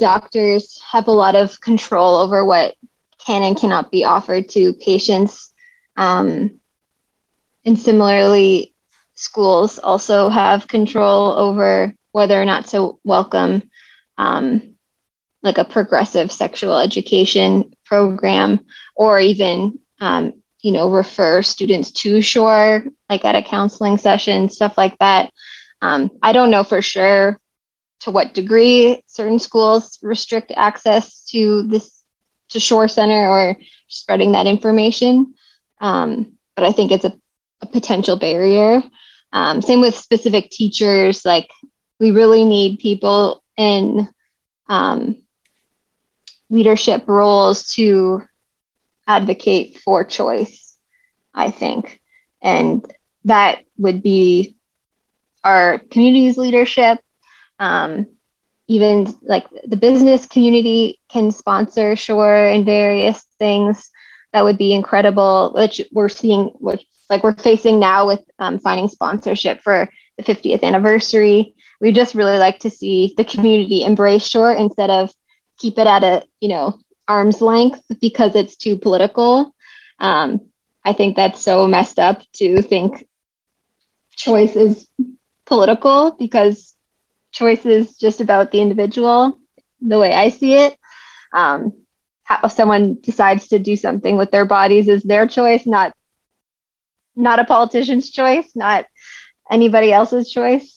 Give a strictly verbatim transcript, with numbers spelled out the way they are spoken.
doctors have a lot of control over what can and cannot be offered to patients. Um, and similarly, schools also have control over whether or not to welcome um, like a progressive sexual education program, or even, um, you know, refer students to SHORE, like at a counseling session, stuff like that. Um, I don't know for sure to what degree certain schools restrict access to this, to SHORE Center, or spreading that information. Um, but I think it's a, a potential barrier. Um, same with specific teachers. Like, we really need people in um, leadership roles to advocate for choice, I think. And that would be our community's leadership. Um, even like the business community can sponsor SHORE and various things. That would be incredible, which we're seeing, which like we're facing now with um, finding sponsorship for the fiftieth anniversary. We just really like to see the community embrace SHORE instead of keep it at a, you know, arm's length because it's too political. Um, I think that's so messed up to think choice is political, because choice is just about the individual, the way I see it. Um, how someone decides to do something with their bodies is their choice, not not a politician's choice, not anybody else's choice.